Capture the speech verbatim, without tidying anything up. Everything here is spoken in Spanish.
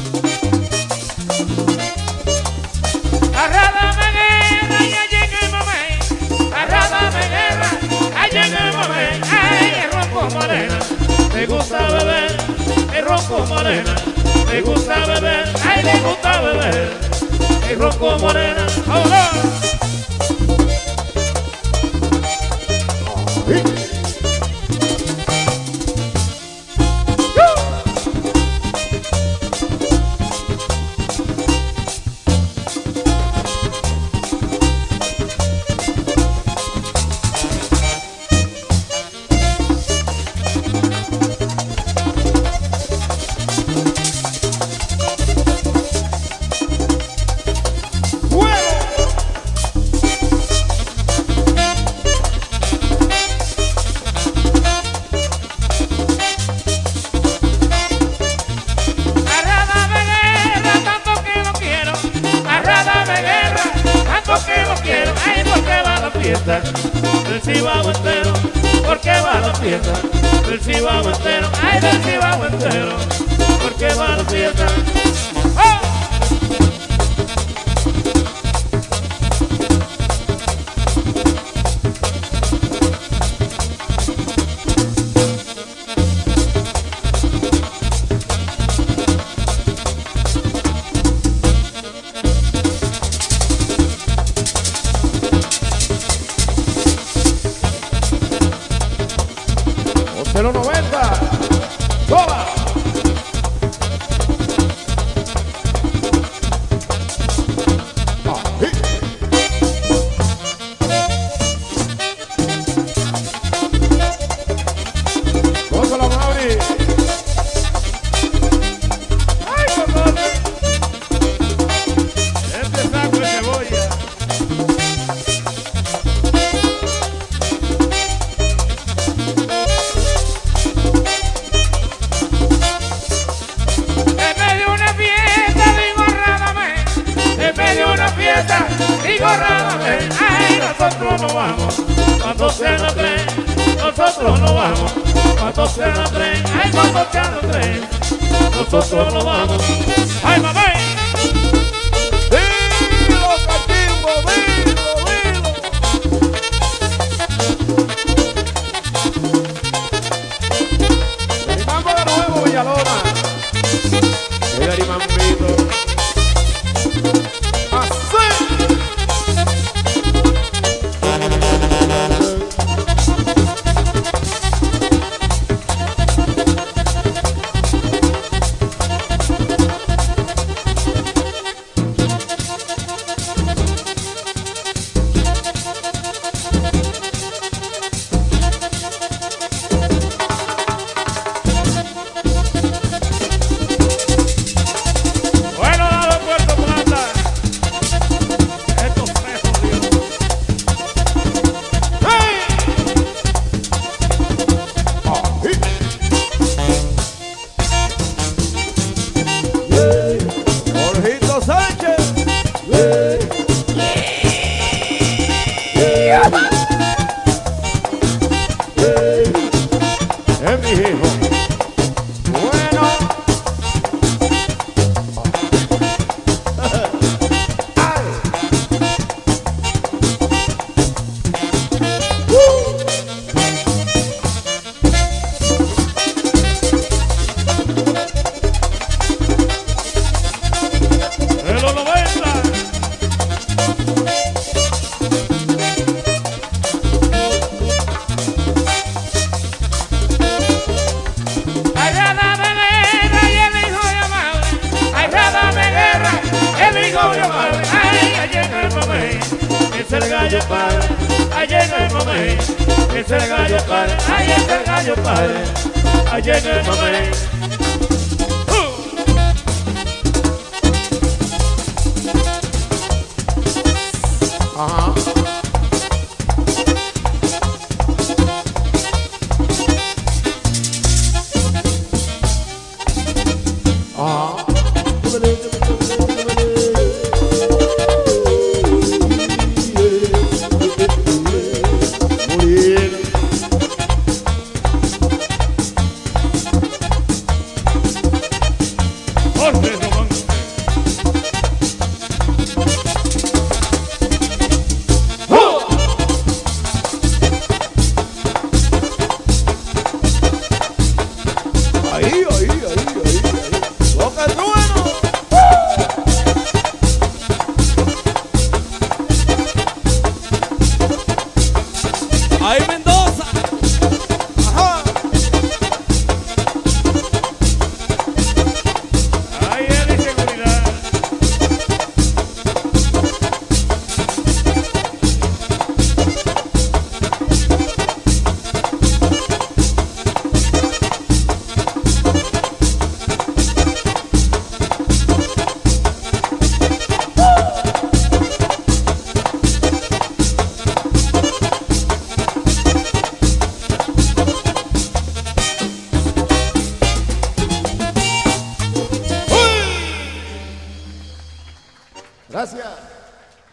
Arrádame guerra y allí en el momento. Arrádame guerra, allí en el momento. Ay, el ronco morena, me gusta beber. El ronco morena, me gusta beber. Ay, me gusta beber. El ronco morena, ahora. Del Cibao entero, porque va a la fiesta. Del Cibao entero, ay, del Cibao entero, porque va a la fiesta. ¡Oh! cero noventa, ¡toma! ¡Cosa la Mauri! ¡Ay, cocote! Este saco de cebolla. Digo rárame, ay, nosotros no vamos, cuando sean las tres, nosotros no vamos, cuando sean las tres, ay, cuando sean las tres, nosotros no vamos, ay, mamá. ¡Dilo, cachimbo, dilo, dilo! Animamos de nuevo, Villalona. El animamito. Es mi hijo. Bueno. En los noventa. Ay, allí en el momento, es el gallo padre, allí en el momento, es el gallo padre, ay, es el gallo padre, allí en el momento. Ajá. Ajá. Jorge Román. Gracias.